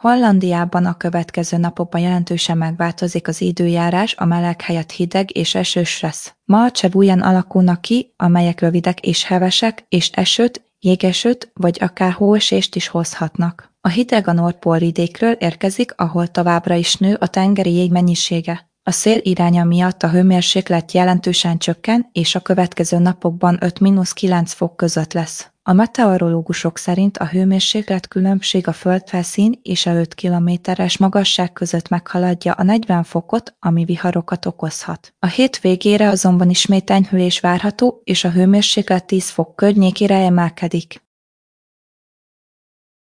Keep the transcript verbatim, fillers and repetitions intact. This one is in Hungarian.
Hollandiában a következő napokban jelentősen megváltozik az időjárás, a meleg helyett hideg és esős lesz. Ma cseppbújján alakulnak ki, amelyek rövidek és hevesek, és esőt, jégesőt vagy akár hóesést is hozhatnak. A hideg a Nordpol vidékről érkezik, ahol továbbra is nő a tengeri jég mennyisége. A szél iránya miatt a hőmérséklet jelentősen csökken, és a következő napokban öt-kilenc fok között lesz. A meteorológusok szerint a hőmérséklet különbség a földfelszín és a öt kilométeres magasság között meghaladja a negyven fokot, ami viharokat okozhat. A hét végére azonban ismét enyhülés várható, és a hőmérséklet tíz fok környékére emelkedik.